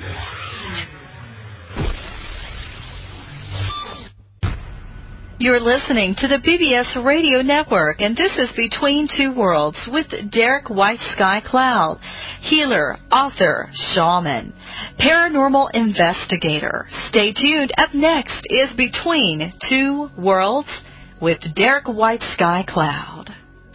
You're listening to the BBS Radio Network, and this is Between Two Worlds with Derek White Sky Cloud, healer, author, shaman, paranormal investigator. Stay tuned. Up next is Between Two Worlds with Derek White Sky Cloud.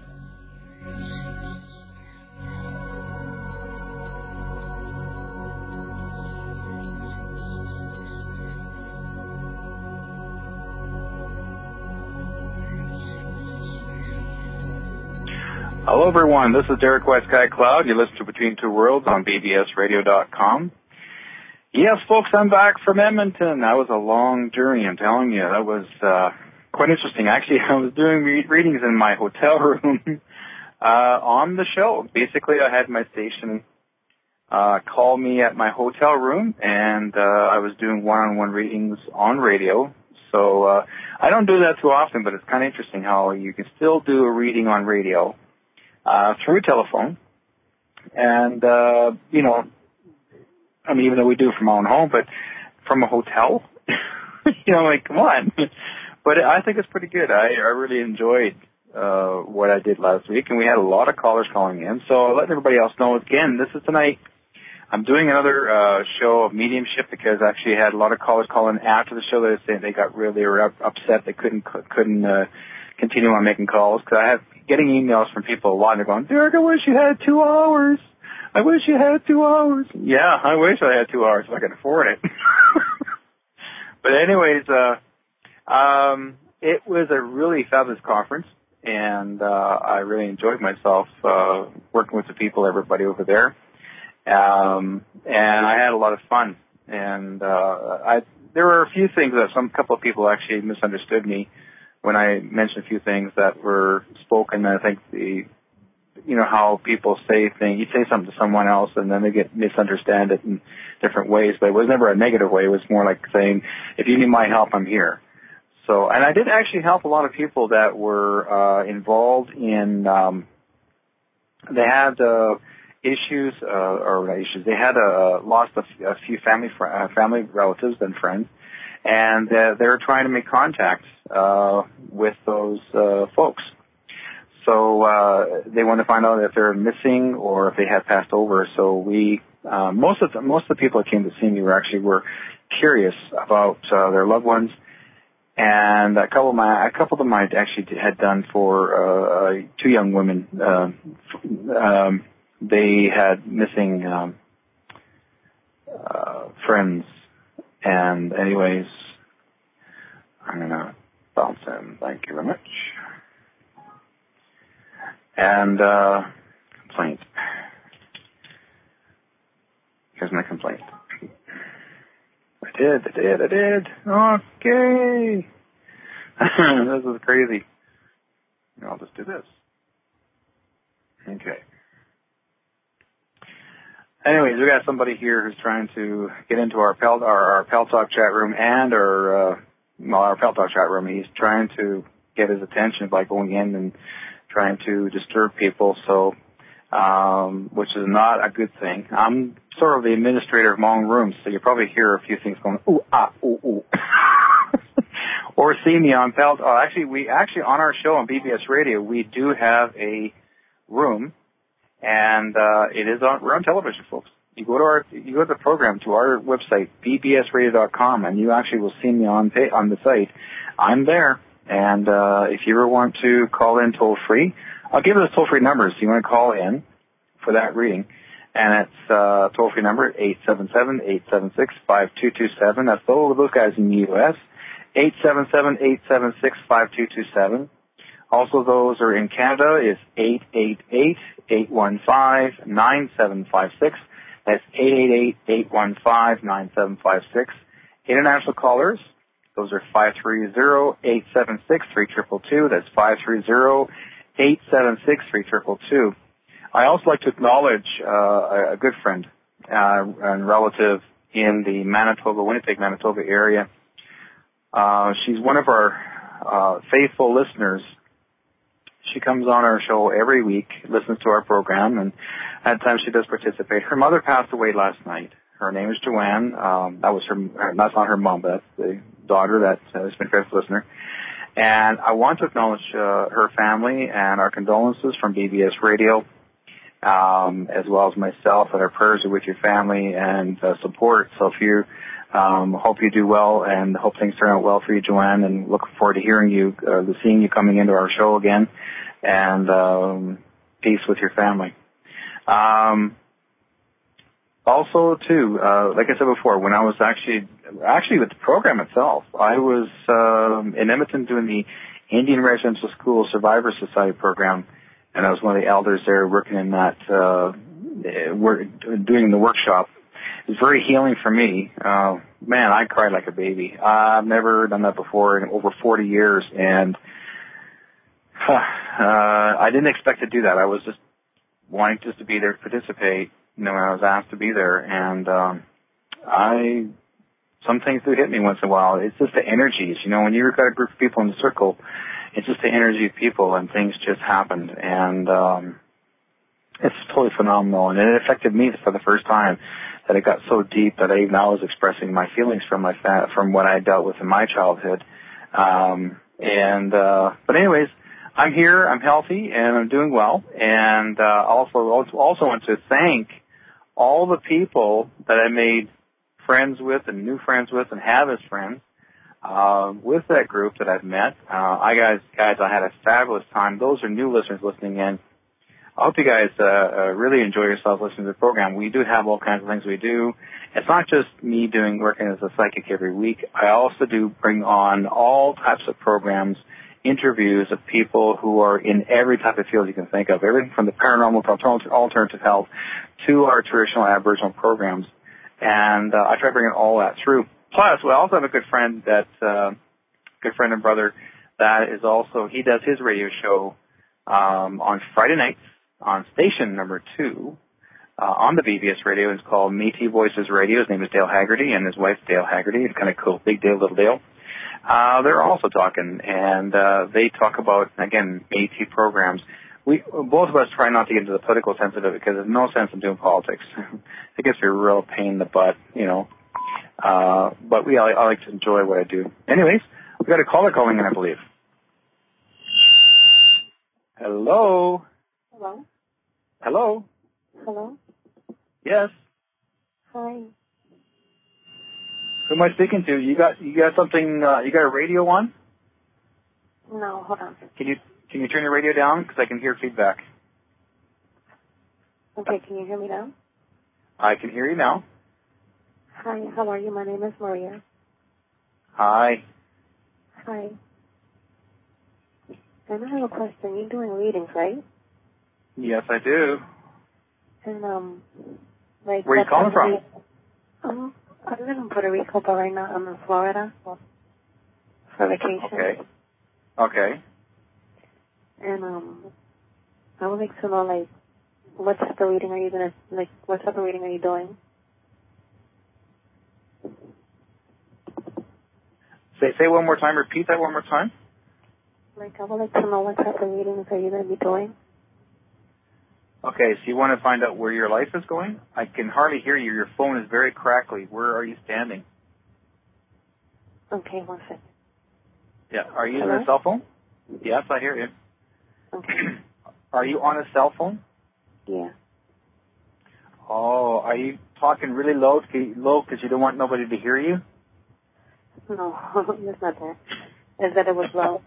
Hello, everyone. This is Derek White Sky Cloud. You listen to Between Two Worlds on bbsradio.com. Yes, folks, I'm back from Edmonton. That was a long journey, I'm telling you. That was quite interesting. Actually, I was doing readings in my hotel room on the show. Basically, I had my station call me at my hotel room, and I was doing one-on-one readings on radio. So I don't do that too often, but it's kind of interesting how you can still do a reading on radio through telephone. And, you know, I mean, even though we do it from our own home, but from a hotel, you know, like, come on. But I think it's pretty good. I really enjoyed what I did last week, and we had a lot of callers calling in. So I'll let everybody else know, again, this is tonight. I'm doing another show of mediumship because I actually had a lot of callers calling after the show that were saying they were upset they couldn't continue on making calls, because I have getting emails from people a lot, and they're going, Derek, I wish you had 2 hours. I wish you had 2 hours. Yeah, I wish I had 2 hours if I could afford it. But anyways, it was a really fabulous conference, and I really enjoyed myself working with the people, everybody over there. And I had a lot of fun. And there were a few things that couple of people actually misunderstood me when I mentioned a few things that were spoken. I think you know how people say things. You say something to someone else, and then they misunderstand it in different ways. But it was never a negative way. It was more like saying, "If you need my help, I'm here." So, and I did actually help a lot of people that were involved in. They had issues, or not issues. They had lost a few family relatives and friends, and they were trying to make contact with those folks. So they wanted to find out if they're missing or if they had passed over. So we most of the people that came to see me were curious about their loved ones, and a couple of them I actually had done for 2 young women. They had missing friends, and anyways, I'm gonna bounce in. Thank you very much. And complaint. Here's my complaint. I did. Okay. This is crazy. I'll just do this. Okay. Anyways, we got somebody here who's trying to get into our Pal Talk chat room and our Pal Talk chat room. He's trying to get his attention by going in and trying to disturb people, so which is not a good thing. I'm sort of the administrator of my own room, so you probably hear a few things going, ooh, ah, ooh, ooh. Or see me on Pal. Actually, on our show on BBS Radio, we do have a room, and we're on television, folks. You go to the program, to our website, bbsradio.com, and you actually will see me on the site. I'm there. And if you ever want to call in toll-free, I'll give you the toll-free numbers. You want to call in for that reading, and it's toll-free number 877-876-5227. That's those guys in the U.S., 877-876-5227. Also, those are in Canada is 888-815-9756. That's 888-815-9756. International callers, those are 530-876-3222. That's 530-876-3222. I also like to acknowledge a good friend and relative in the Winnipeg, Manitoba area. She's one of our faithful listeners. She comes on our show every week, listens to our program, and at times she does participate. Her mother passed away last night. Her name is Joanne. That was that's not her mom, but that's the daughter that has been a faithful listener. And I want to acknowledge her family and our condolences from BBS Radio, as well as myself, and our prayers are with your family and support. So if you hope you do well and hope things turn out well for you, Joanne, and look forward to hearing you, seeing you coming into our show again, and peace with your family. Also, too, like I said before, when I was actually with the program itself, I was in Edmonton doing the Indian Residential School Survivor Society program, and I was one of the elders there working in that, doing the workshop. It was very healing for me. Man, I cried like a baby. I've never done that before in over 40 years, and I didn't expect to do that. I was just wanting just to be there to participate, when I was asked to be there, and some things do hit me once in a while. It's just the energies, when you've got a group of people in the circle, it's just the energy of people, and things just happened, and it's totally phenomenal, and it affected me for the first time, that it got so deep that I was expressing my feelings from what I dealt with in my childhood, but anyways, I'm here, I'm healthy, and I'm doing well, and also want to thank all the people that I made friends with and new friends with and have as friends with that group that I've met. Guys, I had a fabulous time. Those are new listeners listening in. I hope you guys really enjoy yourselves listening to the program. We do have all kinds of things we do. It's not just me working as a psychic every week. I also do bring on all types of programs, interviews of people who are in every type of field you can think of, everything from the paranormal to alternative health to our traditional Aboriginal programs. And I try to bring all that through. Plus, we also have a good friend and brother that is also, he does his radio show on Friday nights on station number 2 on the BBS radio. It's called Métis Voices Radio. His name is Dale Haggerty, and his wife's Dale Haggerty. It's kind of cool. Big Dale, little Dale. They're also talking, and they talk about, again, Métis programs. Both of us try not to get into the political sense of it because there's no sense in doing politics. It gets me a real pain in the butt, but I like to enjoy what I do. Anyways, we've got a caller calling in, I believe. Hello? Hello? Hello? Hello? Yes? Hi. Who am I speaking to? You got something, you got a radio on? No, hold on. Can you turn your radio down? Because I can hear feedback. Okay, can you hear me now? I can hear you now. Hi, how are you? My name is Maria. Hi. Hi. And I have a question. You're doing readings, right? Yes, I do. And, where are you calling from? I live in Puerto Rico, but right now I'm in Florida for vacation. Okay. And, I would like to know, what type of reading are you doing? Say one more time. Repeat that one more time. I would like to know what type of readings are you going to be doing? Okay, so you want to find out where your life is going? I can hardly hear you. Your phone is very crackly. Where are you standing? Okay, one second. Yeah, are you using a cell phone? Yes, I hear you. Okay. Are you on a cell phone? Yeah. Oh, are you talking really low because you don't want nobody to hear you? No, it's not that. It's that it was low.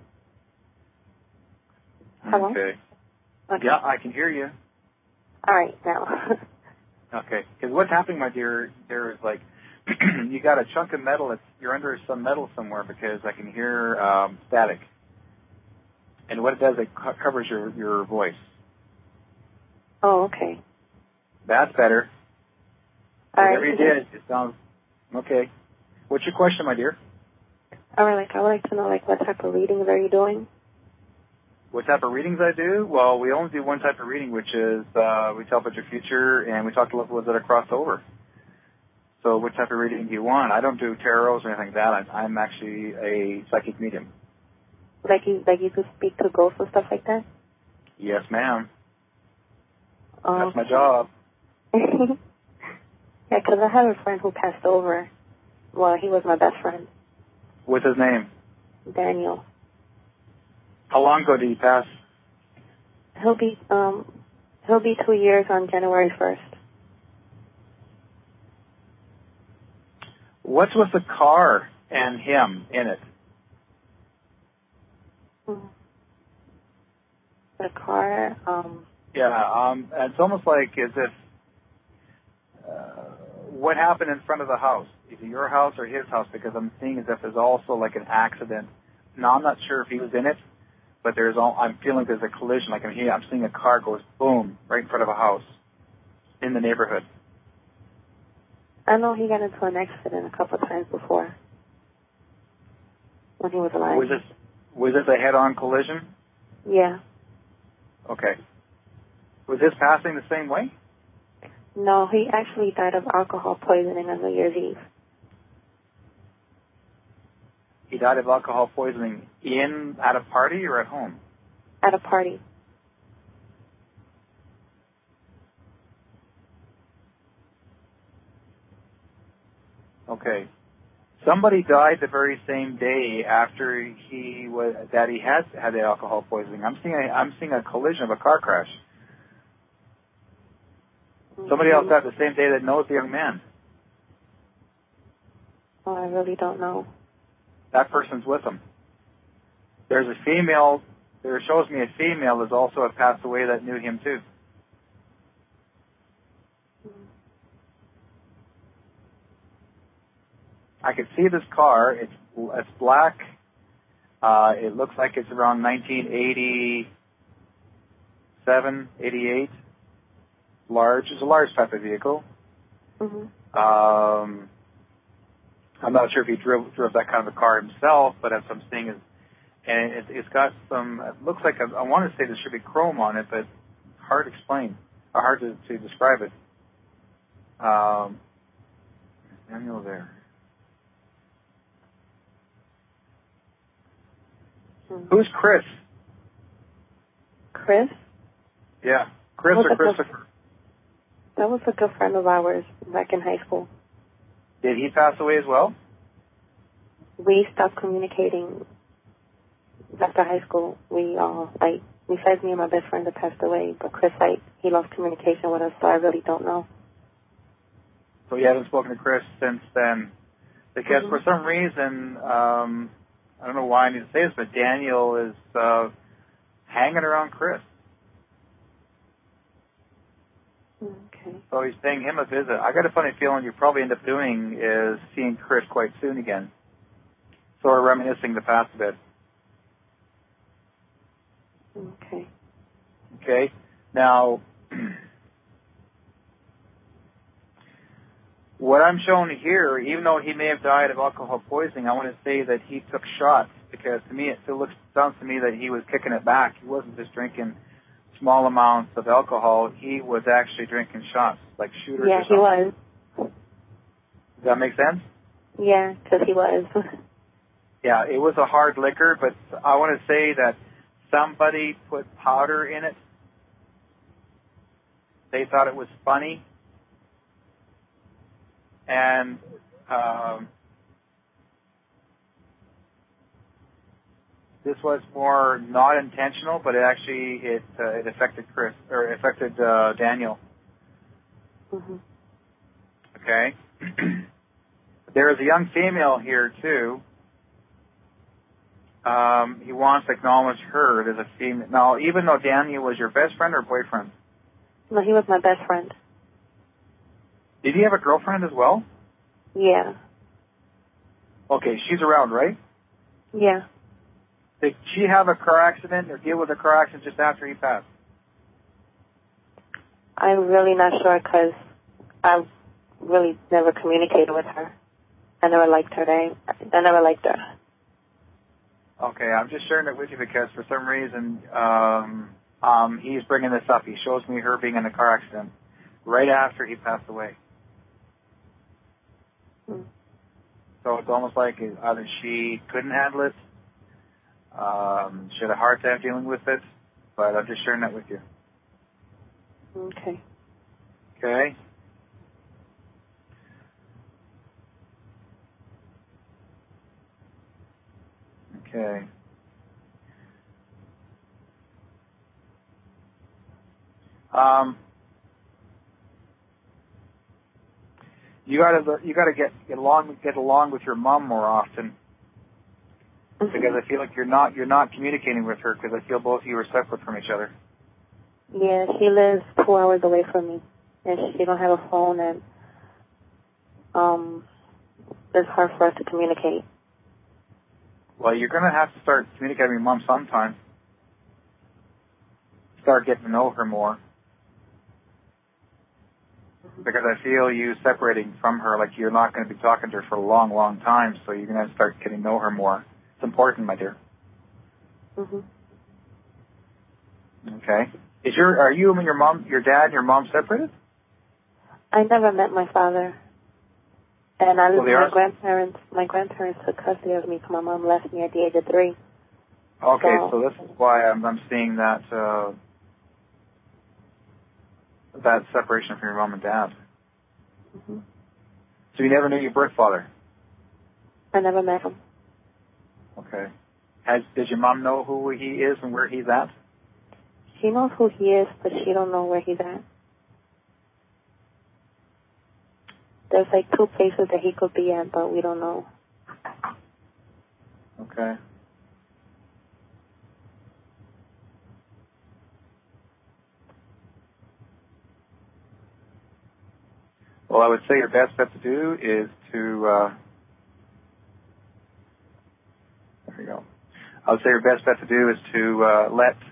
Hello? Okay. Yeah, I can hear you. All right, now. Okay, because what's happening, my dear, there is you got a chunk of metal. You're under some metal somewhere because I can hear static. And what it does, it covers your voice. Oh, okay. That's better. All Whatever right. you did, it sounds okay. What's your question, my dear? All right, I would like to know, what type of readings are you doing? What type of readings I do? Well, we only do one type of reading, which is we tell about your future, and we talk to loved ones that are crossed over. So what type of reading do you want? I don't do tarots or anything like that. I'm actually a psychic medium. Like you could speak to ghosts and stuff like that? Yes, ma'am. Oh, that's my job. Yeah, 'cause I have a friend who passed over. Well, he was my best friend, What's his name? Daniel. How long ago did he pass? He'll be 2 years on January 1st. What's with the car and him in it? The car, Yeah, it's almost like as if, what happened in front of the house? Is it your house or his house? Because I'm seeing as if there's also like an accident. Now, I'm not sure if he was in it, but I'm feeling there's a collision. Like I'm seeing a car goes boom right in front of a house in the neighborhood. I know he got into an accident a couple of times before when he was alive. Was this a head-on collision? Yeah. Okay. Was this passing the same way? No, he actually died of alcohol poisoning on New Year's Eve. He died of alcohol poisoning at a party or at home? At a party. Okay. Somebody died the very same day after he had the alcohol poisoning. I'm seeing a collision of a car crash. Somebody else died the same day that knows the young man. Oh, I really don't know. That person's with him. There's a female. There shows me a female that's also passed away that knew him too. I could see this car. It's black. It looks like it's around 1987, 88. Large. It's a large type of vehicle. Mm-hmm. I'm not sure if he drove that kind of a car himself, but as I'm seeing it, and it's got some. It looks like I want to say there should be chrome on it, but hard to explain, or hard to describe it. Daniel there. Who's Chris? Chris? Yeah, Chris or Christopher. That was a good friend of ours back in high school. Did he pass away as well? We stopped communicating after high school. Besides me and my best friend that passed away, but Chris, he lost communication with us, so I really don't know. So you haven't spoken to Chris since then? Because for some reason, I don't know why I need to say this, but Daniel is hanging around Chris. Okay. So he's paying him a visit. I got a funny feeling you probably end up doing is seeing Chris quite soon again. Sort of reminiscing the past a bit. Okay. Okay. Now, what I'm showing here, even though he may have died of alcohol poisoning, I want to say that he took shots because to me it still sounds to me that he was kicking it back. He wasn't just drinking small amounts of alcohol. He was actually drinking shots, like shooters or something. Yeah, he was. Does that make sense? Yeah, because he was. Yeah, it was a hard liquor, but I want to say that somebody put powder in it. They thought it was funny. And this was more not intentional, but it affected Chris, or affected Daniel. Mm-hmm. Okay. There is a young female here too. He wants to acknowledge her as a female. Now, even though Daniel was your best friend or boyfriend? No, he was my best friend. Did he have a girlfriend as well? Yeah. Okay, she's around, right? Yeah. Did she have a car accident or deal with a car accident just after he passed? I'm really not sure because I really never communicated with her. I never liked her. I never liked her. Okay, I'm just sharing it with you because for some reason he's bringing this up. He shows me her being in a car accident right after he passed away. So it's almost like either she couldn't handle it, she had a hard time dealing with it, but I'm just sharing that with you. Okay. Okay? You gotta get along with your mom more often, because I feel like you're not communicating with her, because I feel both of you are separate from each other. Yeah, she lives 2 hours away from me, and she don't have a phone, and it's hard for us to communicate. Well, you're gonna have to start communicating with your mom sometime. Start getting to know her more. Because I feel you separating from her, like you're not going to be talking to her for a long, long time, so you're going to have to start getting to know her more. It's important, my dear. Mhm. Okay. Are you and your dad and your mom separated? I never met my father, and Well, my grandparents took custody of me because my mom left me at the age of 3. Okay, so this is why I'm seeing that that separation from your mom and dad. Mm-hmm. So you never knew your birth father? I never met him. Okay. Did your mom know who he is and where he's at? She knows who he is, but she don't know where he's at. There's like 2 places that he could be at, but we don't know. Okay. Well, I would say your best bet to do is to, there we go. I would say your best bet to do is to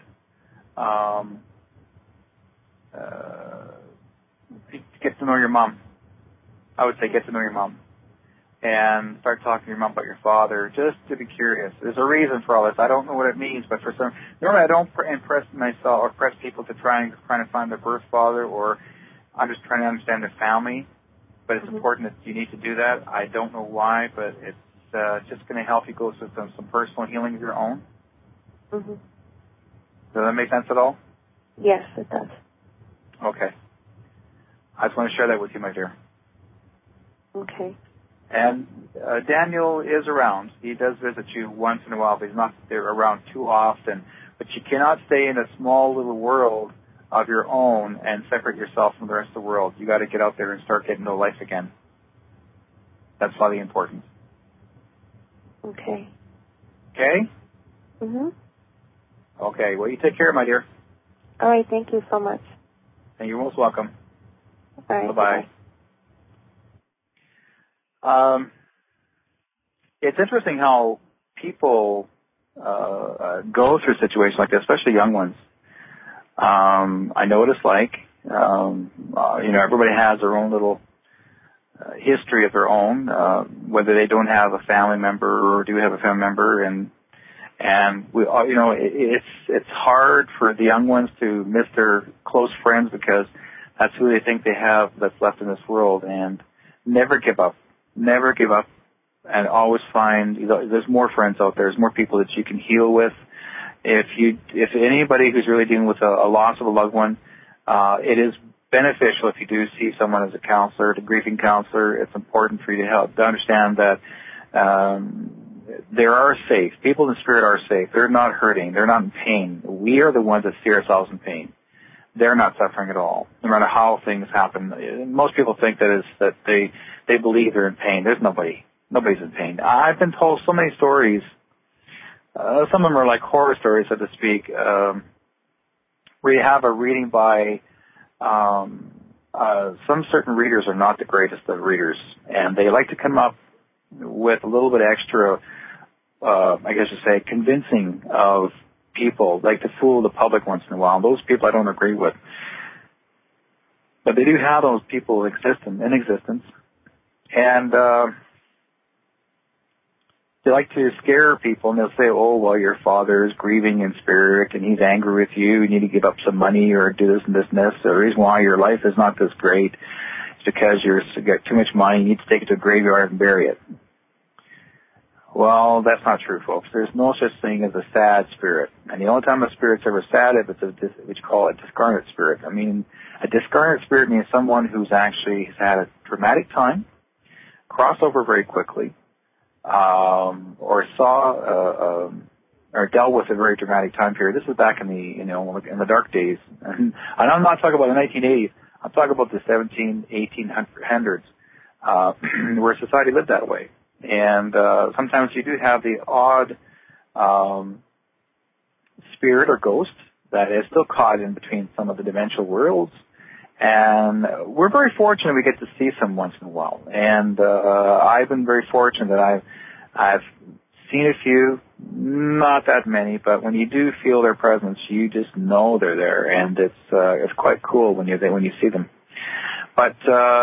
get to know your mom. I would say get to know your mom. And start talking to your mom about your father, just to be curious. There's a reason for all this. I don't know what it means, but normally I don't impress myself or press people to trying to find their birth father, or I'm just trying to understand their family. But it's important that you need to do that. I don't know why, but it's just going to help you go through some personal healing of your own. Mm-hmm. Does that make sense at all? Yes, it does. Okay. I just want to share that with you, my dear. Okay. And Daniel is around. He does visit you once in a while, but he's not there around too often. But you cannot stay in a small little world of your own and separate yourself from the rest of the world. You got to get out there and start getting to life again. That's highly important. Okay. Okay? Mhm. Okay. Well, you take care, my dear. All right. Thank you so much. And you're most welcome. All right. Bye-bye. It's interesting how people go through situations like this, especially young ones. I know what it's like. Everybody has their own little history of their own, whether they don't have a family member or do have a family member, and we, it's hard for the young ones to miss their close friends because that's who they think they have that's left in this world. And never give up. Never give up. And always find, there's more friends out there. There's more people that you can heal with. If anybody who's really dealing with a loss of a loved one, it is beneficial if you do see someone as a counselor, a grieving counselor. It's important for you to understand that they are safe. People in spirit are safe. They're not hurting. They're not in pain. We are the ones that see ourselves in pain. They're not suffering at all, no matter how things happen. Most people think that they believe they're in pain. There's nobody. Nobody's in pain. I've been told so many stories. Some of them are like horror stories, so to speak, where you have a reading by some certain readers are not the greatest of readers, and they like to come up with a little bit extra, I guess you say, convincing of people, like to fool the public once in a while. Those people I don't agree with. But they do have those people in existence. And they like to scare people, and they'll say, oh, well, your father is grieving in spirit, and he's angry with you. You need to give up some money or do this and this and this. The reason why your life is not this great is because you got too much money. You need to take it to a graveyard and bury it. Well, that's not true, folks. There's no such thing as a sad spirit. And the only time a spirit's ever sad is what you call a discarnate spirit. I mean, a discarnate spirit means someone who's actually has had a traumatic time, crossed over very quickly, or saw or dealt with a very dramatic time period. This is back in the dark days. And I'm not talking about the 1980s. I'm talking about the 1800s, where society lived that way. And sometimes you do have the odd spirit or ghost that is still caught in between some of the dimensional worlds. And we're very fortunate we get to see some once in a while. And I've been very fortunate that I've seen a few, not that many, but when you do feel their presence, you just know they're there, and it's quite cool when you see them. But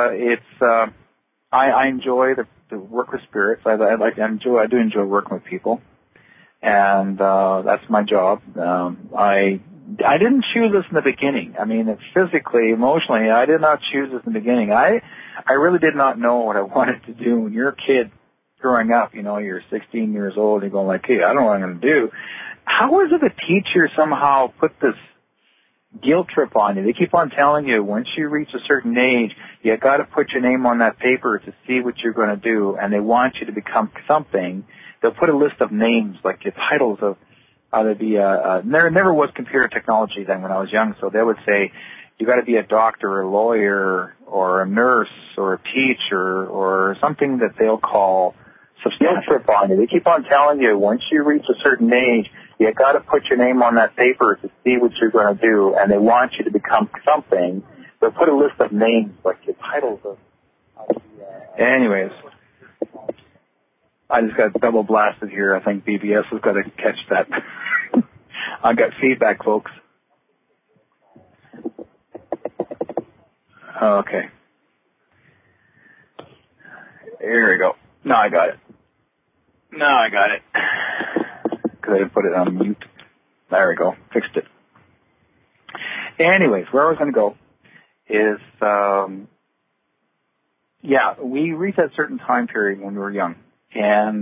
I enjoy the work with spirits. I do enjoy working with people, and that's my job. I didn't choose this in the beginning. I mean, physically, emotionally, I did not choose this in the beginning. I really did not know what I wanted to do. When you're a kid growing up, you're 16 years old, and you're going like, hey, I don't know what I'm going to do. How is it the teacher somehow put this guilt trip on you? They keep on telling you, once you reach a certain age, you got to put your name on that paper to see what you're going to do, and they want you to become something. They'll put a list of names, like your titles of, there never was computer technology then when I was young, so they would say, you got to be a doctor or a lawyer or a nurse or a teacher or something that they'll call substantial on you. They keep on telling you, once you reach a certain age, you got to put your name on that paper to see what you're going to do, and they want you to become something. They'll put a list of names, like your titles of. Anyways, I just got double blasted here. I think BBS has got to catch that. I got feedback, folks. Okay. Here we go. Now I got it. Because I didn't put it on mute. There we go. Fixed it. Anyways, where I was going to go is, we reached that certain time period when we were young. And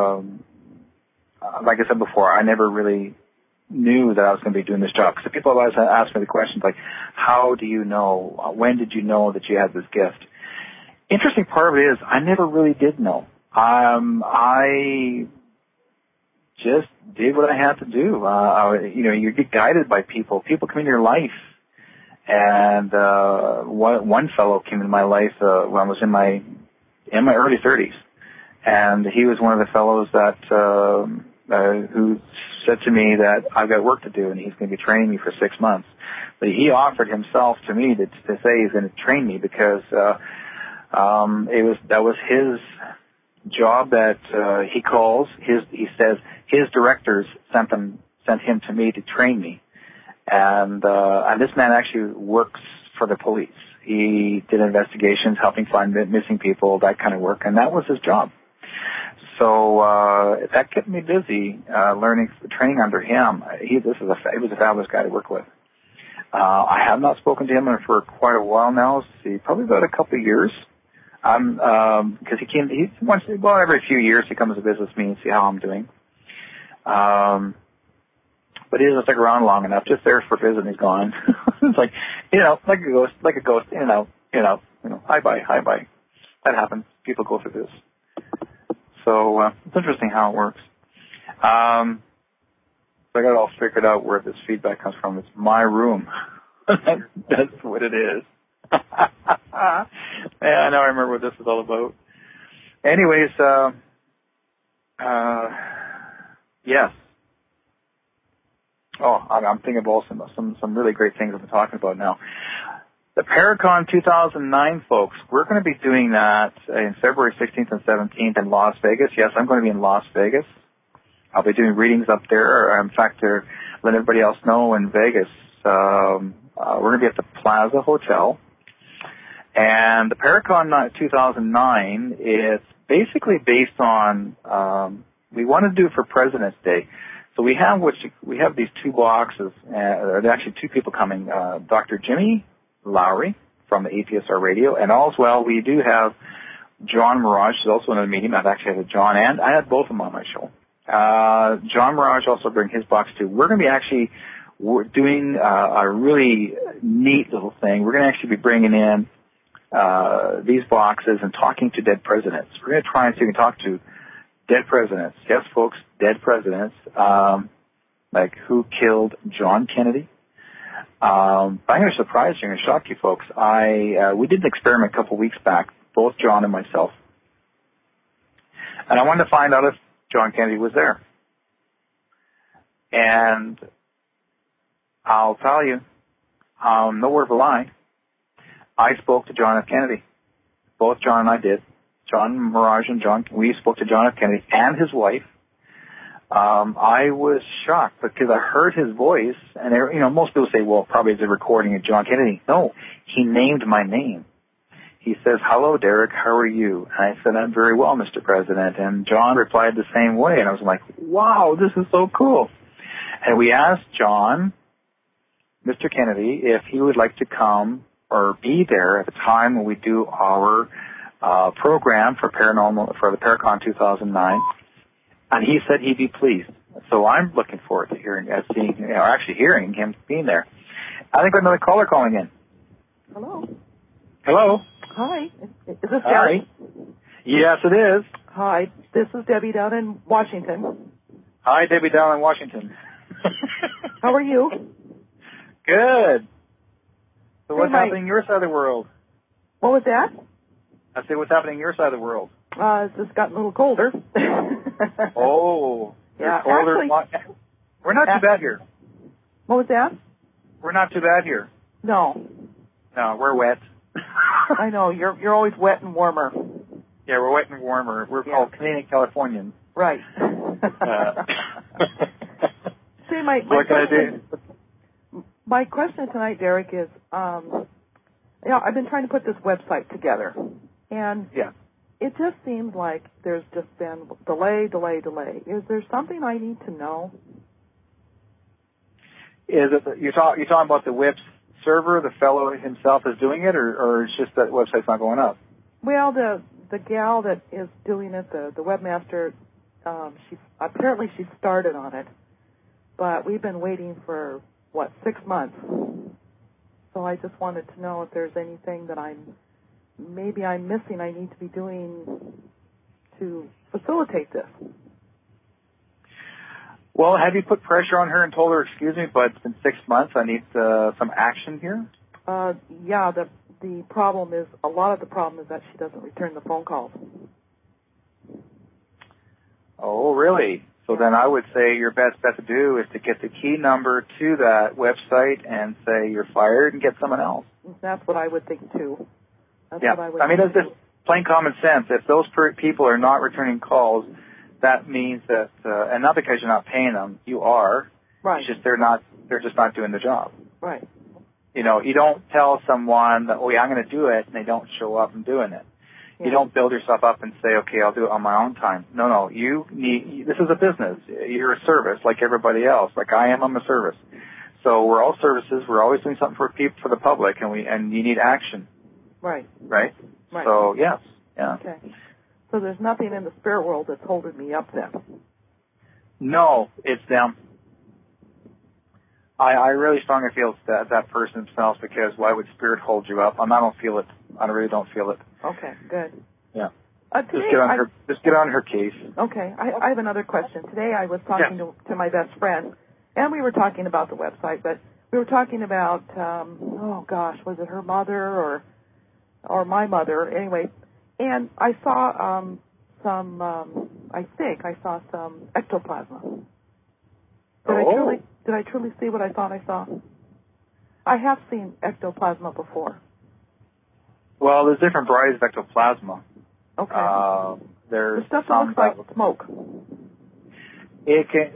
like I said before, I never really knew that I was going to be doing this job. Because people always ask me the questions like, how do you know? When did you know that you had this gift? Interesting part of it is I never really did know. I just did what I had to do. You get guided by people. People come into your life. And one fellow came into my life when I was in my early 30s. And he was one of the fellows that who said to me that I've got work to do, and he's going to be training me for 6 months. But he offered himself to me to say he's going to train me because that was his job that he says his directors sent him to me to train me. And this man actually works for the police. He did investigations, helping find missing people, that kind of work, and that was his job. So that kept me busy training under him. He was a fabulous guy to work with. I have not spoken to him for quite a while now. Probably about a couple of years. Because every few years he comes to visit me and see how I'm doing. But he doesn't stick around long enough. Just there for a visit and he's gone. It's like a ghost, hi bye. That happens. People go through this. So it's interesting how it works. So I got it all figured out where this feedback comes from. It's my room. That's what it is. Yeah, now I remember what this is all about. Anyways, yes. Oh, I'm thinking about some really great things I'm talking about now. The Paracon 2009, folks, we're going to be doing that in February 16th and 17th in Las Vegas. Yes, I'm going to be in Las Vegas. I'll be doing readings up there. In fact, let everybody else know in Vegas, we're going to be at the Plaza Hotel. And the Paracon 2009 is basically based on, we want to do it for President's Day. So we have these two boxes. There are actually two people coming, Dr. Jimmy Lowry from the APSR Radio, and also we do have John Mirage, who's also in the meeting. I've actually had John, and I had both of them on my show. John Mirage also bring his box too. We're going to be doing a really neat little thing. We're going to actually be bringing in these boxes and talking to dead presidents. We're going to try and see if we can talk to dead presidents. Yes, folks, dead presidents. like who killed John Kennedy. I'm going to surprise you and shock you folks. We did an experiment a couple weeks back, both John and myself. And I wanted to find out if John Kennedy was there. And I'll tell you, no word of a lie, I spoke to John F. Kennedy. Both John and I did. John Mirage and John, we spoke to John F. Kennedy and his wife. I was shocked because I heard his voice, and most people say, well, probably it's a recording of John Kennedy. No, he named my name. He says, hello, Derek, how are you? And I said, I'm very well, Mr. President. And John replied the same way, and I was like, wow, this is so cool. And we asked John, Mr. Kennedy, if he would like to come or be there at the time when we do our program for the Paracon 2009. And he said he'd be pleased. So I'm looking forward to hearing him being there. I think we have another caller calling in. Hello. Hello. Hi. Is this Hi. Gary? Yes, it is. Hi. This is Debbie down in Washington. Hi, Debbie down in Washington. How are you? Good. So what's happening on your side of the world? What was that? I say, what's happening on your side of the world? It's just gotten a little colder. Oh. Yeah, colder. actually, we're not too bad here. What was that? We're not too bad here. No. No, we're wet. I know. You're always wet and warmer. Yeah, we're wet and warmer. We're called Canadian Californians. Right. See, what can I do? My question tonight, Derek, is, I've been trying to put this website together, and it just seems like there's just been delay. Is there something I need to know? Is it you're talking about the WIPS server? The fellow himself is doing it, or it's just that website's not going up? Well, the gal that is doing it, the webmaster, she started on it, but we've been waiting for 6 months. So I just wanted to know if there's anything that I'm missing, I need to be doing to facilitate this. Well, have you put pressure on her and told her, excuse me, but it's been 6 months, I need some action here? Yeah, the problem is, a lot of the problem is that she doesn't return the phone calls. Oh, really? So then I would say your best bet to do is to get the key number to that website and say you're fired and get someone else. That's what I would think, too. That's yeah, what I mean, it's just plain common sense. If those people are not returning calls, that means that, and not because you're not paying them, you are. Right. It's just they're just not doing the job. Right. You don't tell someone that, oh yeah, I'm going to do it, and they don't show up and doing it. Yeah. You don't build yourself up and say, okay, I'll do it on my own time. No, this is a business. You're a service like everybody else. Like I am, I'm a service. So we're all services. We're always doing something for the public, and you need action. Right. Right? So, yes. Yeah. Okay. So there's nothing in the spirit world that's holding me up then? No, it's them. I really strongly feel it's that person themselves, because why would spirit hold you up? I don't feel it. I really don't feel it. Okay, good. Yeah. Just get on her case. Okay. I have another question. Today I was talking to my best friend, and we were talking about the website, but we were talking about, was it her mother or my mother? Anyway, and I saw some ectoplasm. Did I truly see what I thought I saw? I have seen ectoplasm before. Well, there's different varieties of ectoplasm. Okay. There's the stuff that looks like smoke. It can,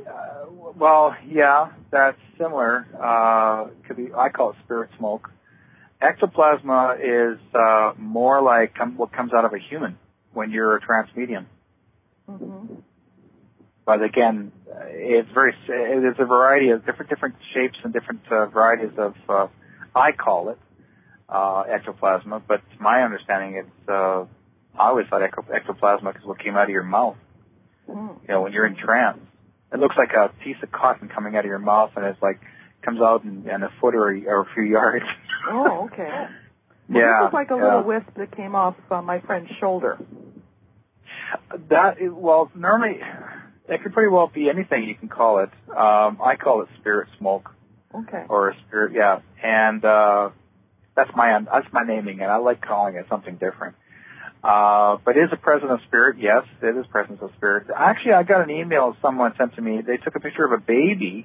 that's similar. I call it spirit smoke. Ectoplasm is more like what comes out of a human when you're a trance medium. Mm-hmm. But again, it's a variety of different shapes and different varieties of, I call it, ectoplasm. But to my understanding, it's, I always thought ectoplasm is what came out of your mouth. Mm. When you're in trance. It looks like a piece of cotton coming out of your mouth, and it's like, comes out in a foot or a few yards. Oh, okay. Well, yeah. This was like a little wisp that came off my friend's shoulder. Normally, It could pretty well be anything you can call it. I call it spirit smoke. Okay. Or spirit, yeah. And that's my naming, and I like calling it something different. But is a presence of spirit? Yes, it is presence of spirit. Actually, I got an email someone sent to me. They took a picture of a baby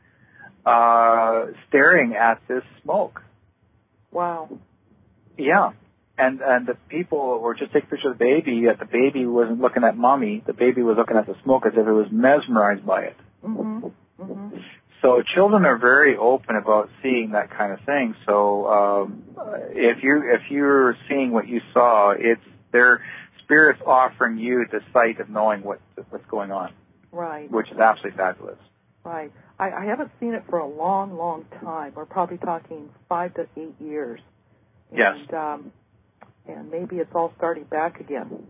staring at this smoke. Wow. Yeah. And the people were just taking pictures of the baby. The baby wasn't looking at mommy. The baby was looking at the smoke as if it was mesmerized by it. Mm-hmm. Mm-hmm. So children are very open about seeing that kind of thing. So if you're seeing what you saw, it's their spirits offering you the sight of knowing what's going on. Right. Which is absolutely fabulous. Right. I haven't seen it for a long, long time. We're probably talking 5 to 8 years. Yes. And maybe it's all starting back again.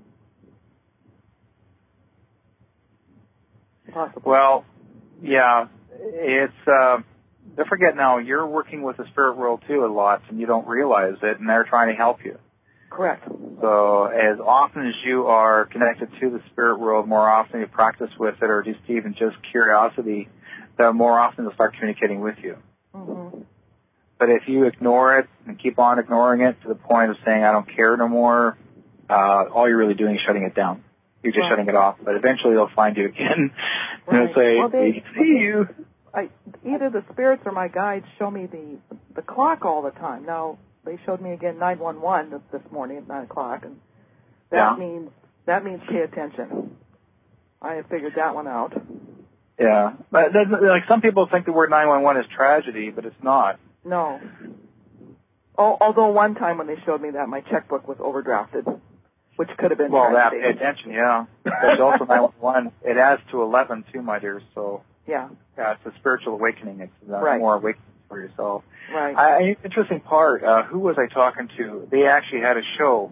Possibly. Well, yeah, it's. Don't forget now, you're working with the spirit world too a lot, and you don't realize it, and they're trying to help you. Correct. So as often as you are connected to the spirit world, more often you practice with it, or just even just curiosity, the more often they'll start communicating with you. Mm-hmm. But if you ignore it and keep on ignoring it to the point of saying, I don't care no more, all you're really doing is shutting it down. You're just shutting it off. But eventually they'll find you again and they'll say, we see you. Either the spirits or my guides show me the clock all the time. Now, they showed me again 911 this morning at 9 o'clock, and that means pay attention. I have figured that one out. Yeah. But like some people think the word 911 is tragedy, but it's not. No. Although one time when they showed me that, my checkbook was overdrafted, which could have been tragedy. Pay attention, yeah. There's also 911. It adds to 11 too, my dear. So yeah, it's a spiritual awakening. It's more awakening for yourself. Right. Interesting part. Who was I talking to? They actually had a show,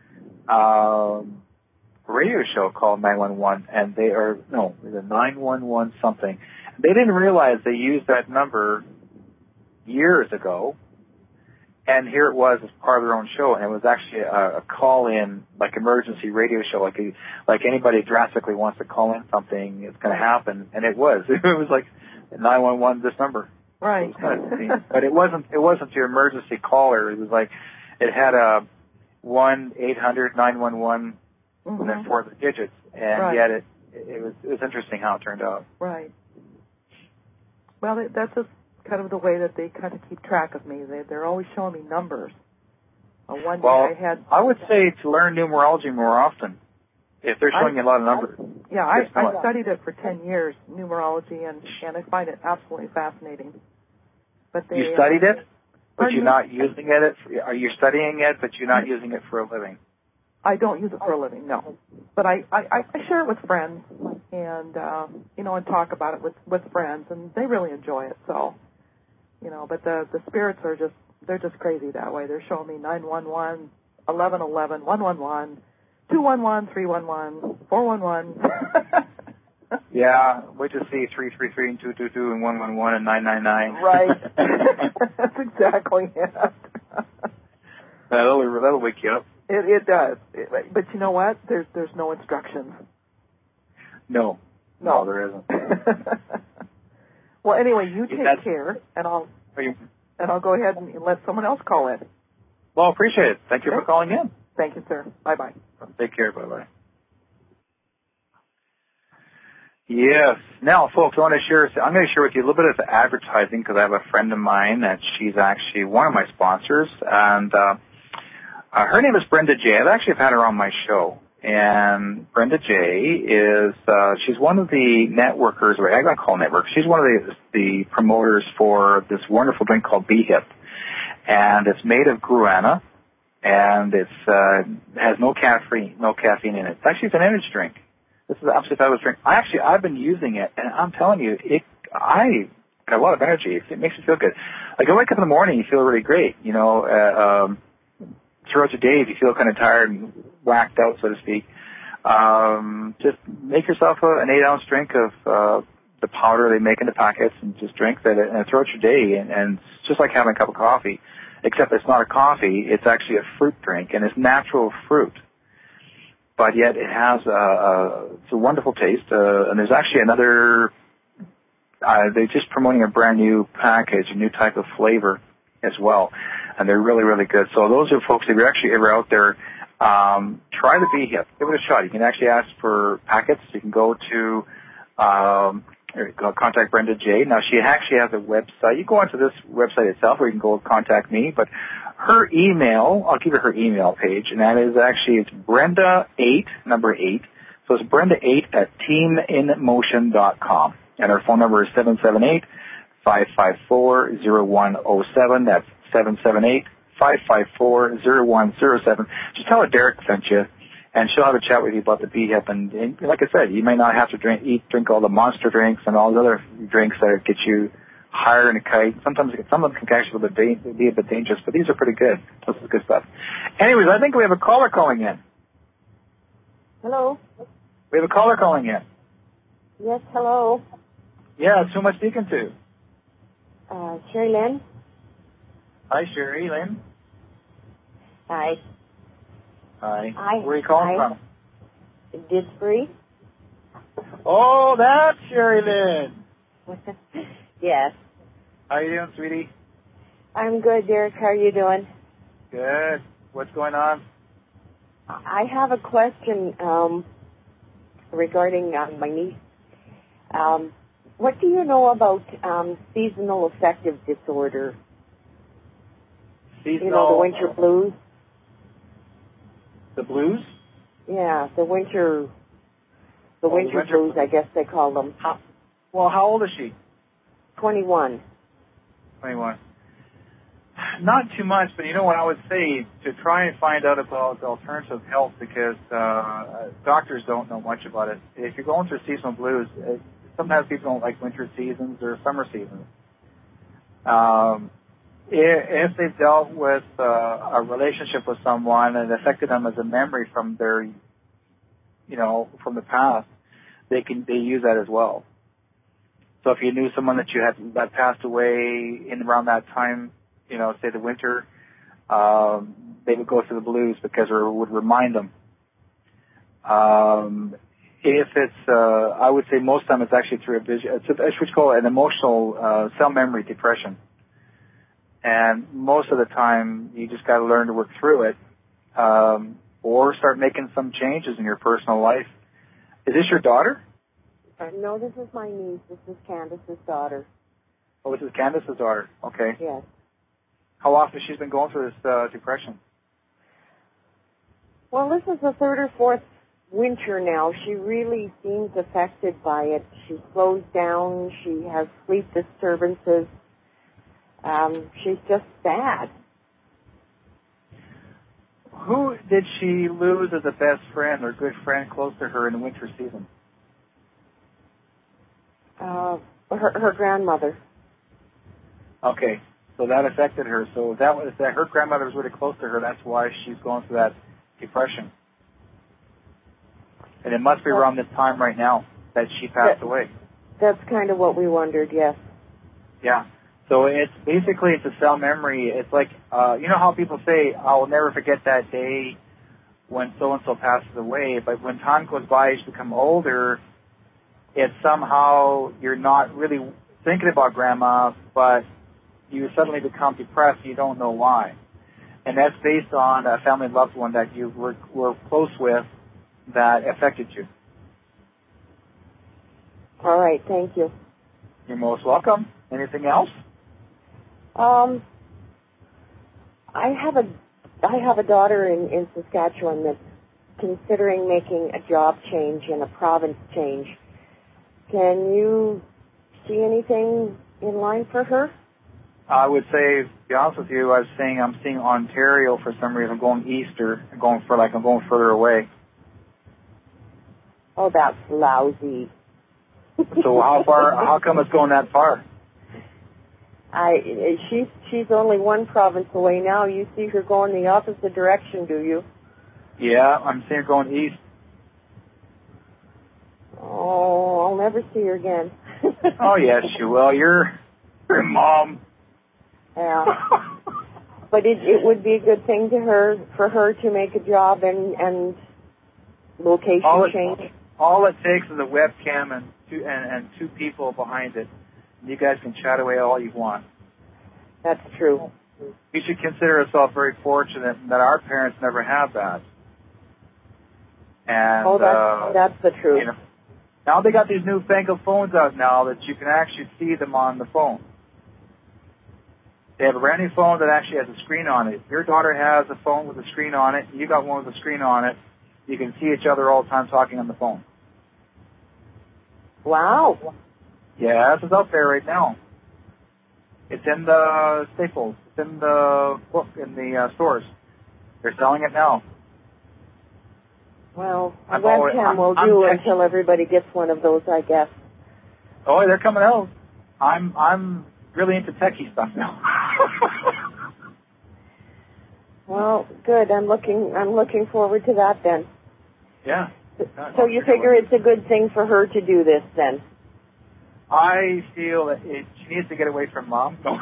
radio show called 911, and it was a 911 something. They didn't realize they used that number years ago, and here it was as part of their own show, and it was actually a call-in, like emergency radio show, like anybody drastically wants to call in something, it's going to happen, and it was. It was like 911, this number. Right. But it wasn't your emergency caller. It was like it had a 1-800-911 and then 4 digits, and yet it was interesting how it turned out. Right. Well, that's just kind of the way that they kind of keep track of me. They're always showing me numbers. One day I would say to learn numerology more often. If they're showing you a lot of numbers. I studied it for 10 years, numerology, and I find it absolutely fascinating. But you studied it, but you're not using it? Are you studying it, but you're not using it for a living? I don't use it for a living, no. But I share it with friends and, and talk about it with friends, and they really enjoy it. So, but the spirits they're just crazy that way. They're showing me 911, 1111, 111, 211, 311, 411. Yeah, wait to see 333 and 222 and 111 and 999. Right. That's exactly it. That'll wake you up. It does. But you know what? There's no instructions. No, there isn't. Well, anyway, you take care, and I'll go ahead and let someone else call in. Well, appreciate it. Thank you for calling in. Thank you, sir. Bye-bye. Take care. Bye-bye. Yes. Now, folks, I'm going to share with you a little bit of advertising because I have a friend of mine that she's actually one of my sponsors, and her name is Brenda J. I've actually had her on my show, and Brenda J. is she's one of the networkers, or I'm going to call network. She's one of the promoters for this wonderful drink called B-Hip, and it's made of guarana, and it has no caffeine in it. It's an energy drink. This is an absolutely fabulous drink. I've been using it, and I'm telling you, I got a lot of energy. It makes me feel good. Like, I wake up in the morning, you feel really great. Throughout your day, if you feel kind of tired and whacked out, so to speak, just make yourself an 8-ounce drink of the powder they make in the packets, and just drink that and throughout your day. And it's just like having a cup of coffee, except it's not a coffee. It's actually a fruit drink, and it's natural fruit. but yet it has it's a wonderful taste. And there's actually another. They're just promoting a brand new package, a new type of flavor as well, and they're really, really good. So those are folks, if you're actually ever out there, try the Bee Hip. Give it a shot. You can actually ask for packets. You can go to contact Brenda J. Now, she actually has a website. You go onto this website itself, or you can go contact me. But her email, I'll give you her email page, and that is actually, it's Brenda8, number 8. So it's Brenda8 at teaminmotion.com. And our phone number is 778-554-0107. That's 778-554-0107. Just tell her Derek sent you, and she'll have a chat with you about the Bee Hip. And like I said, you may not have to drink all the monster drinks and all the other drinks that get you higher in a kite. Sometimes some of them can actually be a bit dangerous, but these are pretty good. This is good stuff. Anyways, I think we have a caller calling in. Hello. We have a caller calling in. Yes, hello. Yes, who am I speaking to? Sherry Lynn. Hi, Sherry Lynn. Hi. Hi. Hi. Where are you calling from? Didsbury. Oh, that's Sherry Lynn. Yes. How you doing, sweetie? I'm good, Derek. How are you doing? Good. What's going on? I have a question regarding my niece. What do you know about seasonal affective disorder? Seasonal. You know, the winter blues? The blues? Yeah, the winter blues, I guess they call them. How old is she? 21. 21. Not too much, but you know what I would say, to try and find out about alternative health, because doctors don't know much about it. If you're going through seasonal blues, sometimes people don't like winter seasons or summer seasons. If they've dealt with a relationship with someone and it affected them as a memory from their, from the past, they use that as well. So if you knew someone that that passed away in around that time, say the winter, they would go through the blues because it would remind them. If it's, I would say most of the time it's actually through it's what you call an emotional cell memory depression. And most of the time you just got to learn to work through it, or start making some changes in your personal life. Is this your daughter? No, this is my niece. This is Candace's daughter. Oh, this is Candace's daughter. Okay. Yes. How often has she been going through this depression? Well, this is the third or fourth winter now. She really seems affected by it. She slows down. She has sleep disturbances. She's just sad. Who did she lose as a best friend or good friend close to her in the winter season? Her grandmother. Okay, so that affected her. So that her grandmother was really close to her. That's why she's going through that depression. And it must be around this time right now that she passed away. That's kind of what we wondered, yes. Yeah. So it's a cell memory. It's like, you know how people say, I'll never forget that day when so-and-so passes away. But when time goes by, as you become older, it's somehow you're not really thinking about grandma, but you suddenly become depressed and you don't know why. And that's based on a family loved one that you were close with that affected you. All right, thank you. You're most welcome. Anything else? I have a daughter in Saskatchewan that's considering making a job change and a province change. Can you see anything in line for her? I would say, to be honest with you, I'm seeing Ontario for some reason. I'm going east or I'm going further away. Oh, that's lousy. So how come it's going that far? She's only one province away now. You see her going the opposite direction, do you? Yeah, I'm seeing her going east. Oh, I'll never see her again. Oh, yes, you will. You're her mom. Yeah. But it would be a good thing for her to make a job and location change? All it takes is a webcam and two people behind it. And you guys can chat away all you want. That's true. We should consider ourselves very fortunate that our parents never had that. And that's the truth. You know, now they got these newfangled phones out now that you can actually see them on the phone. They have a brand new phone that actually has a screen on it. If your daughter has a phone with a screen on it, you got one with a screen on it, you can see each other all the time talking on the phone. Wow. Yeah, this is out there right now. It's in the Staples. It's in the book in the stores. They're selling it now. Well, a webcam will do until everybody gets one of those, I guess. Oh, they're coming out. I'm really into techie stuff now. Well, good. I'm looking forward to that then. Yeah. So you figure it's a good thing for her to do this then? I feel that she needs to get away from Mom. No.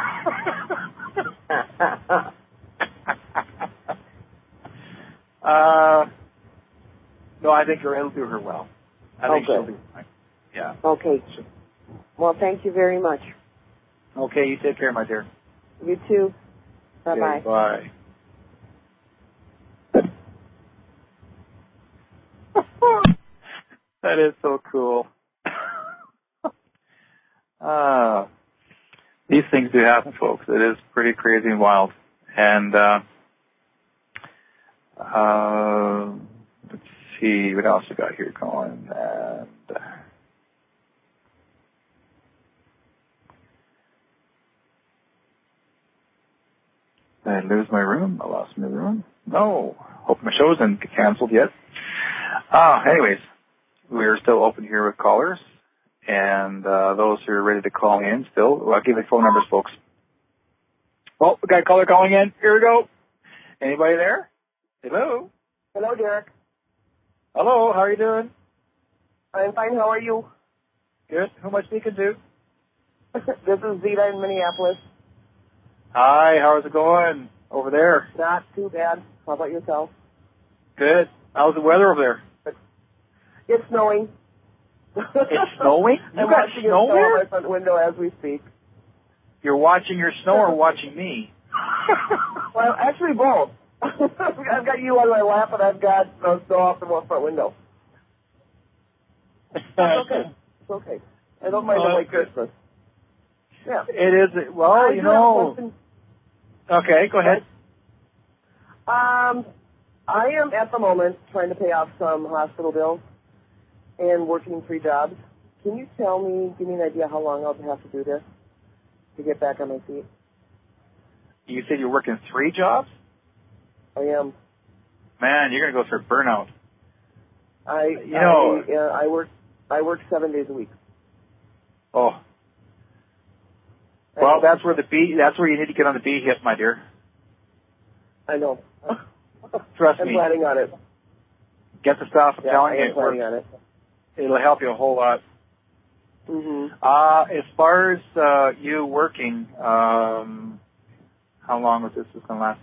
No, I think it'll do her well. I think she'll be fine. Yeah. Okay. Well, thank you very much. Okay, you take care, my dear. You too. Bye-bye. Okay, bye. That is so cool. These things do happen, folks. It is pretty crazy and wild. And let's see what else we got here going. And did I lose my room? I lost my room? No. Hope my show isn't canceled yet. Anyways, we're still open here with callers. And those who are ready to call in still, I'll give you phone numbers, folks. Oh, we got a caller calling in. Here we go. Anybody there? Hello? Hello, Derek. Hello, how are you doing? I'm fine. How are you? Good. Who am I speaking to? This is Zita in Minneapolis. Hi, how's it going over there? Not too bad. How about yourself? Good. How's the weather over there? It's snowing. It's snowing? You got snow there? Out my front window as we speak. You're watching your snow or watching me? Well, actually both. I've got you on my lap and I've got snow off the front window. It's okay. It's okay. I don't mind the white Christmas. Yeah. It is. Well, you know. Okay, go ahead. I am at the moment trying to pay off some hospital bills and working 3 jobs. Can you give me an idea how long I'll have to do this to get back on my feet? You said you're working 3 jobs? I am. Man, you're going to go through burnout. I work 7 days a week. Oh. Well, that's where you need to get on the B hip, my dear. I know. Trust me. I'm planning on it. Get the stuff. I'm telling you. I'm planning on it. It'll help you a whole lot. Mm-hmm. As far as you working, how long was this going to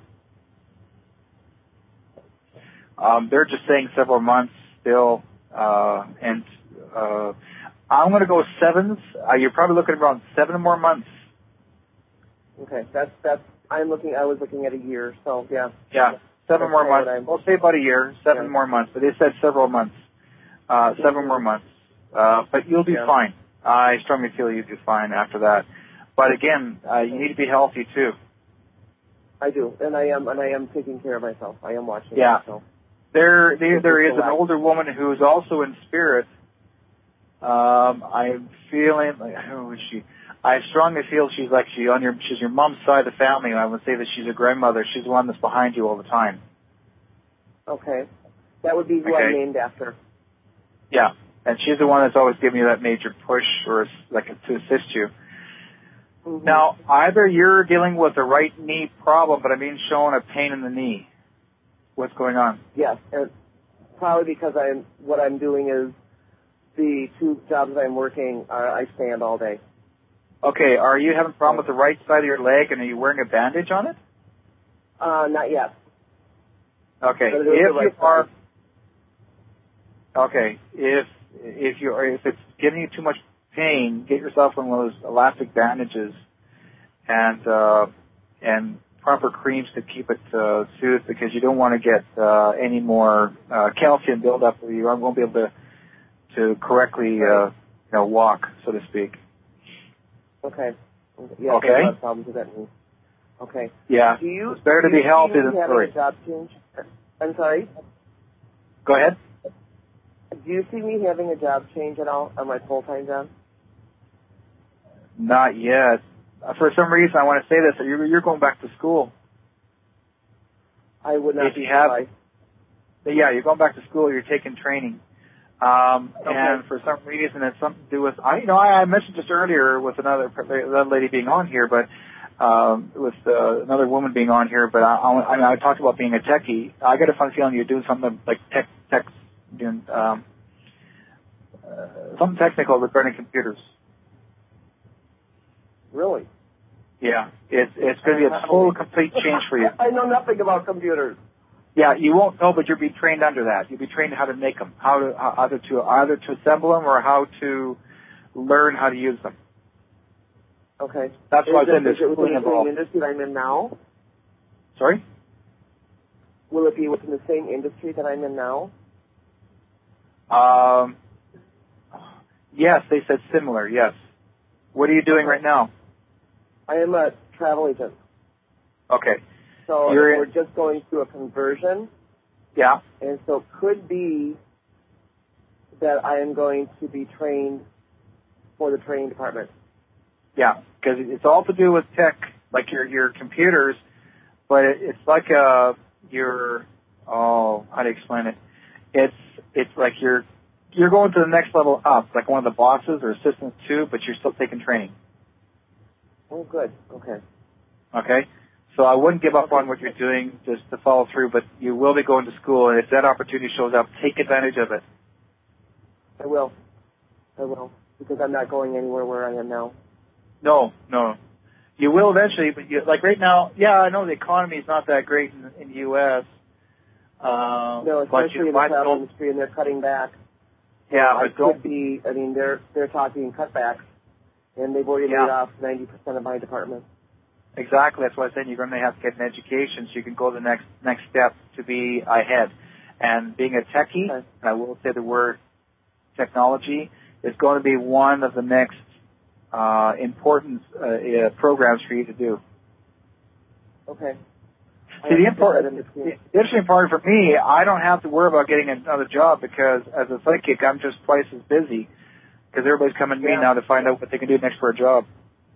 last? They're just saying several months still, and I'm going to go 7s. You're probably looking at around 7 more months. Okay, I was looking at a year, so yeah. Yeah, 7 more months. We'll say about a year, 7 more months, but they said several months. 7 more months. But you'll be fine. I strongly feel you'll be fine after that. But again, you need to be healthy too. I do, and I am taking care of myself. I am watching myself. There is an older woman who's also in spirit. I'm feeling like, who is she? I strongly feel she's your mom's side of the family. I would say that she's a grandmother. She's the one that's behind you all the time. Okay, that would be who I'm named after. Yeah, and she's the one that's always giving you that major push or to assist you. Mm-hmm. Now, either you're dealing with a right knee problem, but I'm being shown a pain in the knee. What's going on? Yes, and probably because what I'm doing is the 2 jobs I'm working, I stand all day. Okay, are you having a problem with the right side of your leg, and are you wearing a bandage on it? Not yet. Okay, if you are, Okay. If it's giving you too much pain, get yourself one of those elastic bandages and proper creams to keep it soothed, because you don't want to get any more calcium buildup, or you won't be able to correctly walk, so to speak. Okay. Yeah, okay. No problems with that. Okay. Yeah. It's better to be healthy than sorry. Job change? I'm sorry? Go ahead. Do you see me having a job change at all on my full-time job? Not yet. For some reason, I want to say this. You're going back to school. I would not. If you have, yeah, you're going back to school. You're taking training. And for some reason, it's something to do with, I mentioned just earlier with another lady being on here, but with another woman being on here, but I talked about being a techie. I got a fun feeling you're doing something like doing something technical regarding computers. Really? Yeah, it's going to be a total complete change for you. I know nothing about computers. Yeah, you won't know, but you'll be trained under that. You'll be trained how to make them, either to assemble them or how to learn how to use them. Okay. That's why I said there's schooling involved. Is it within the same industry that I'm in now? Sorry? Will it be within the same industry that I'm in now? Yes, they said similar, yes. What are you doing right now? I am a travel agent. Okay. So we're just going through a conversion. Yeah. And so it could be that I am going to be trained for the training department. Yeah, because it's all to do with tech, like your computers, but it's like how to explain it? It's like you're going to the next level up, like one of the bosses or assistants too, but you're still taking training. Oh, good. Okay. Okay. So I wouldn't give up on what you're doing just to follow through, but you will be going to school, and if that opportunity shows up, take advantage of it. I will, because I'm not going anywhere where I am now. No. You will eventually, but like right now, yeah, I know the economy is not that great in the U.S. No, especially in the travel industry, and they're cutting back. Yeah, they're talking cutbacks, and they've already laid off 90% of my department. Exactly. That's why I said you're going to have to get an education so you can go the next step to be ahead. And being a techie, and I will say the word technology, is going to be one of the next important programs for you to do. Okay. See, the interesting part for me, I don't have to worry about getting another job because as a psychic, I'm just twice as busy because everybody's coming to me now to find out what they can do next for a job.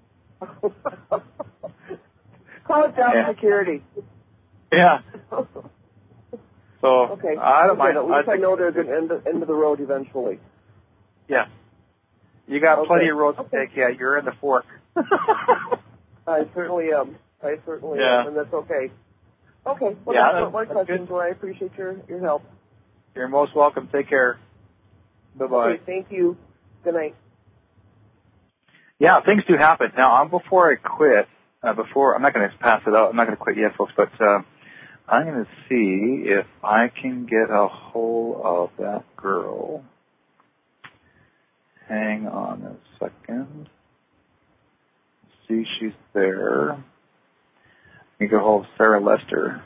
Call it job security. Yeah. So okay. I don't mind. At least I know there's an end of the road eventually. Yeah. You got plenty of roads to take. Yeah, you're in the fork. I certainly am. And that's okay. Okay. Well, that's not my question, Joy. I appreciate your help. You're most welcome. Take care. Bye-bye. Okay, thank you. Good night. Yeah, things do happen. Now, before I quit, I'm not going to pass it out. I'm not going to quit yet, folks, but I'm going to see if I can get a hold of that girl. Hang on a second. See if she's there. Let me get a hold of Sarah Lester.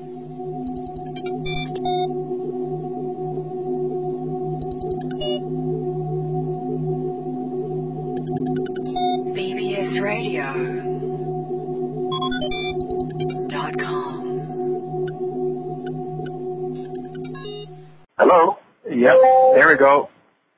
BBSradio.com. Hello? Yep, there we go.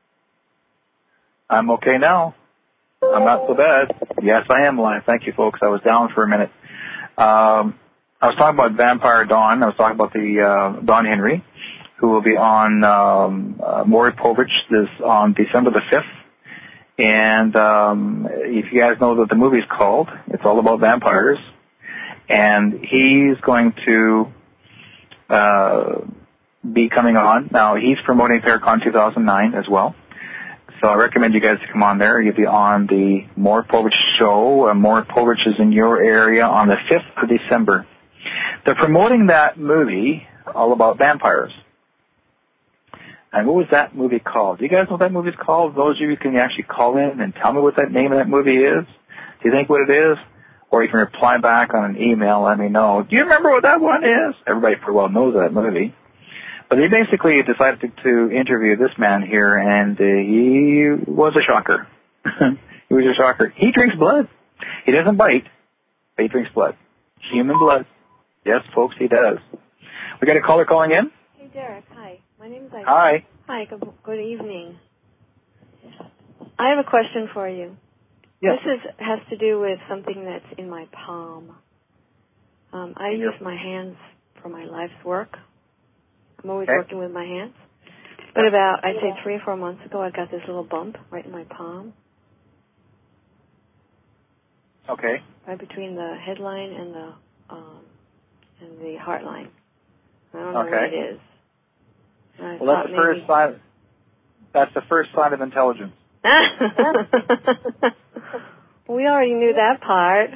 I'm okay now. I'm not so bad. Yes, I am live. Thank you, folks. I was down for a minute. I was talking about Vampire Dawn. I was talking about the Don Henry, who will be on Maury Povich on December the 5th. And if you guys know what the movie's called, it's all about vampires. And he's going to be coming on. Now, he's promoting Paracon 2009 as well. So I recommend you guys to come on there. You'll be on the Maury Povich show. Maury Povich is in your area on the 5th of December. They're promoting that movie all about vampires. And what was that movie called? Do you guys know what that movie's called? Those of you who can actually call in and tell me what that name of that movie is. Do you think what it is? Or you can reply back on an email, let me know. Do you remember what that one is? Everybody pretty well knows that movie. But they basically decided to interview this man here, and he was a shocker. He was a shocker. He drinks blood. He doesn't bite, but he drinks blood. Human blood. Yes, folks, he does. We got a caller calling in. Hey, Derek. Hi. My name is Irene. Hi. Hi. Good evening. I have a question for you. Yes. This has to do with something that's in my palm. I use my hands for my life's work. I'm always working with my hands. But about, I'd say 3 or 4 months ago, I got this little bump right in my palm. Okay. Right between the headline and the heart line. I don't know what it is. Well, that's the first sign. That's the first sign of intelligence. We already knew that part.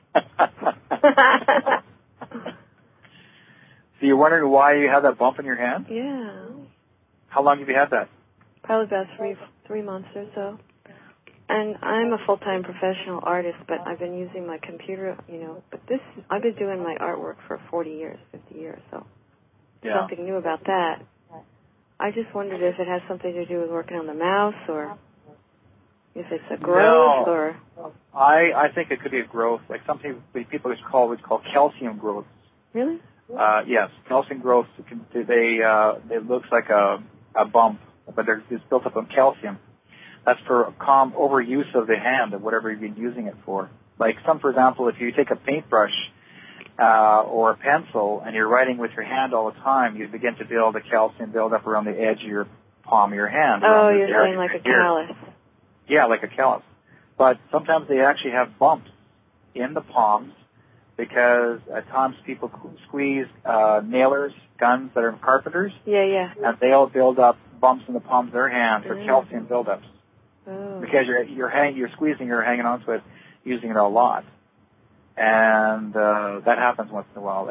So you're wondering why you have that bump in your hand? Yeah. How long have you had that? Probably about three months or so. And I'm a full-time professional artist, but I've been using my computer, But I've been doing my artwork for 40 years, 50 years, so something new about that. I just wondered if it has something to do with working on the mouse, or if it's a growth, or... I think it could be a growth, like something people would call calcium growth. Really? Yes, calcium growth. It looks like a bump, but it's built up on calcium. That's for overuse of the hand, of whatever you've been using it for. Like for example, if you take a paintbrush or a pencil and you're writing with your hand all the time, you begin to build a calcium buildup around the edge of your palm of your hand. Oh, you're saying like a callus. Yeah, like a callus. But sometimes they actually have bumps in the palms because at times people squeeze nailers, guns that are carpenters. Yeah. And they'll build up bumps in the palms of their hands for calcium buildups. Oh. Because you're squeezing, you're hanging onto it, using it a lot. And that happens once in a while.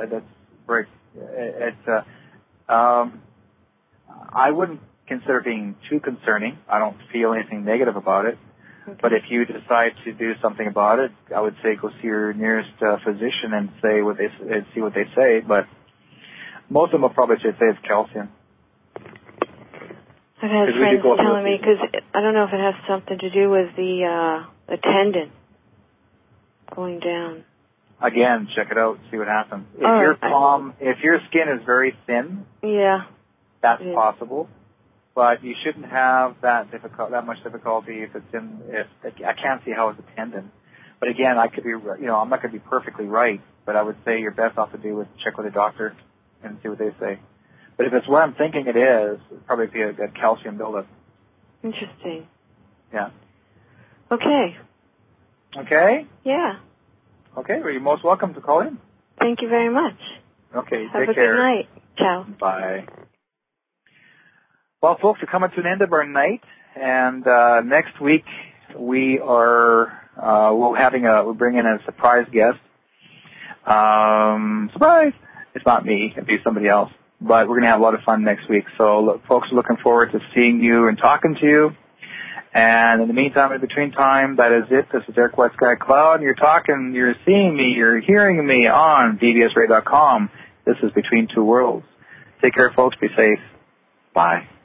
I wouldn't consider it being too concerning. I don't feel anything negative about it. Okay. But if you decide to do something about it, I would say go see your nearest physician and see what they say. But most of them will probably say it's calcium. I've had friends telling me, because I don't know if it has something to do with the tendon going down. Again, check it out, see what happens. If your skin is very thin, that's possible. But you shouldn't have that much difficulty if it's I can't see how it's a tendon. But again, I could be, I'm not going to be perfectly right, but I would say your best off to do is check with a doctor and see what they say. But if it's what I'm thinking it is, it'd probably be a calcium buildup. Interesting. Yeah. Okay. Okay? Yeah. Okay, well, you're most welcome to call in. Thank you very much. Okay, Have take care. Have a good night. Ciao. Bye. Well, folks, we're coming to an end of our night, and next week we're bringing in a surprise guest. Surprise! It's not me. It'll be somebody else. But we're going to have a lot of fun next week. So folks are looking forward to seeing you and talking to you. And in the meantime, in between time, that is it. This is Derek White Sky Cloud. You're seeing me, you're hearing me on bbsradio.com. This is Between Two Worlds. Take care, folks. Be safe. Bye.